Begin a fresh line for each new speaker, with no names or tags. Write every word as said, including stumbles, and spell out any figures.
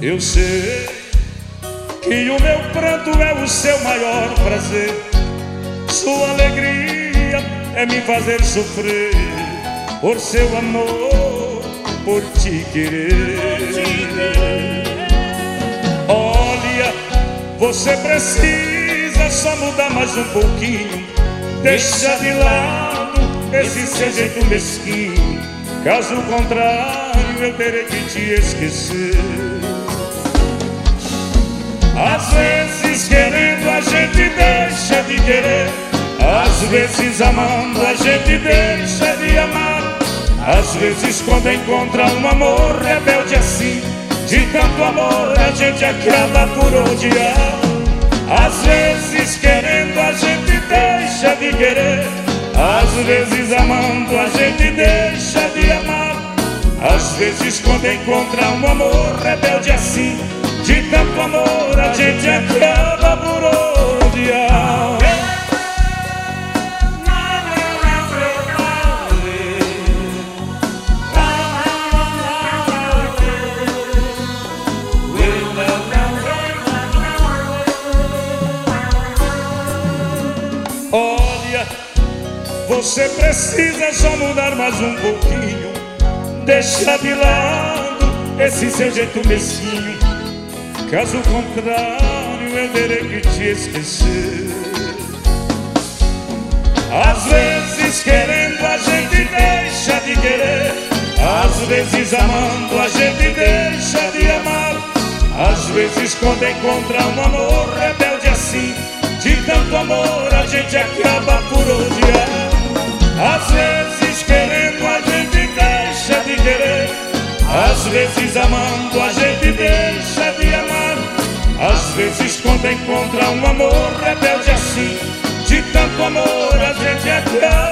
Eu sei que o meu pranto é o seu maior prazer. Sua alegria é me fazer sofrer por seu amor, por te querer. Olha, você precisa só mudar mais um pouquinho. Deixa de lado esse seu jeito mesquinho, caso contrário eu terei que te esquecer. Às vezes querendo a gente deixa de querer, às vezes amando a gente deixa de amar. Às vezes quando encontra um amor rebelde assim, de tanto amor a gente acaba por odiar. Às vezes querendo a gente deixa de querer, às vezes amando a gente deixa de amar. Às vezes quando encontra um amor rebelde assim, de tanto amor a gente acaba por odiar. Olha, você precisa só mudar mais um pouquinho. Deixa de lado esse seu jeito mesquinho, caso contrário eu terei que te esquecer. Às vezes querendo a gente deixa de querer, às vezes amando a gente deixa de amar. Às vezes quando encontra um amor rebelde assim, de tanto amor a gente acaba por odiar. Às vezes querendo a gente deixa de querer, às vezes amando a gente deixa de amar. Às vezes quando encontra um amor rebelde assim, de tanto amor a gente acaba